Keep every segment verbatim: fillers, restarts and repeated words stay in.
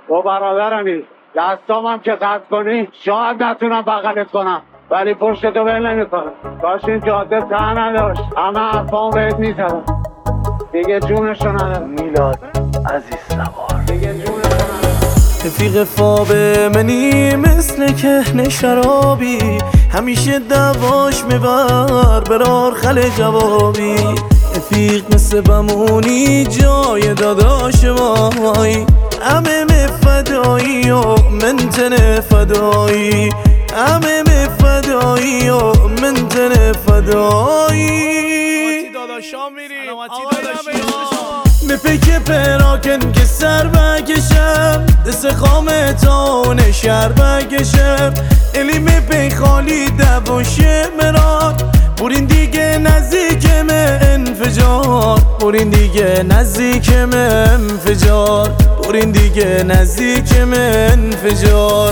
با برادرمی دستام هم که قطع کنی شاید نتونم بغلت کنم ولی پشتتو ول نمیکنم. کاش این جاده ته نداشت، همه حرفام بهت میزدم دیگه جونشو ندارم. میلاد عزیز سوار دیگه جونشو ندارم. رفیق خواب منی مثل کهن شرابی، همیشه دواش میبر برار خل جوابی. رفیق مثل بمونی جای داداش مایی، همه مفدایی و من تن فدایی، همه مفدایی و من تن فدایی. داداشا میریم مپک پراکن که سر بکشم، دست خامه تا نشر بکشم. الی مپک خالی دواشه مراد، برین دیگه نزدیکم انفجار، برین دیگه نزدیکم انفجار، برین دیگه نزدیکم انفجار.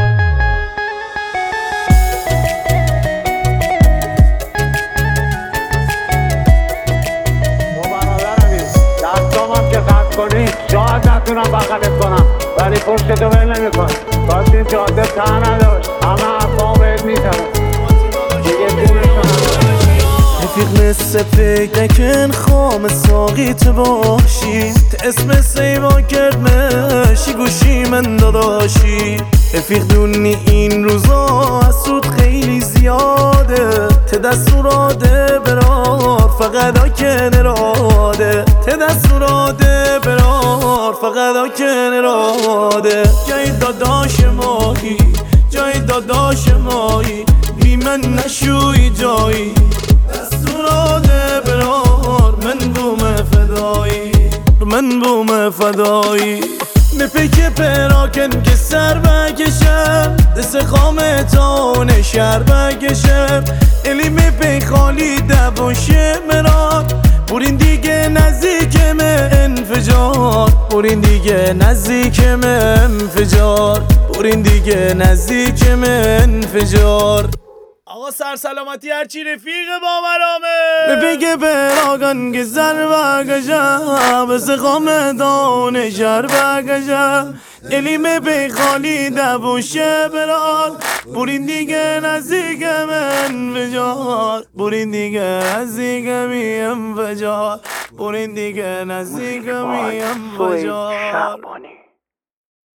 شاید نتونم بغلت کنم ولی پشتتو ول نمیکنم. کاش این جاده ته نداشت، همه حرفام بهت میزدم دیگه جونشو ندارم. رفیق مثل فکر نکن خام ساقیت باشی، اسم سیوا کرد مشی گوشی من داداشی. رفیق دونی این روزا سود خیلی زیاده، ته دستوراده برار فقط آکن اراده، ته دستوراده برار فقط آکن اراده. جای داداش مایی، جای داداش مایی، بی من نشوی جایی، دستوراده برار من بوم فدایی، من بوم فدایی. مپک پراکن که سر بکشم، دست خامه تا نشر بکشم. الی مپک خالی دواشه مراد، برین دیگه نزدیکم انفجار، برین دیگه نزدیکم انفجار، برین دیگه نزدیکم انفجار. آقا سرسلامتی هرچی رفیق با مرامه بگه براگان که زر بگشم، بس خامه دانشر بگشم. الیم به خالی دبوشه برال، برین دیگه نزدیکم انفجار، برین دیگه نزدیکمی انفجار، برین دیگه نزدیکمی انفجار.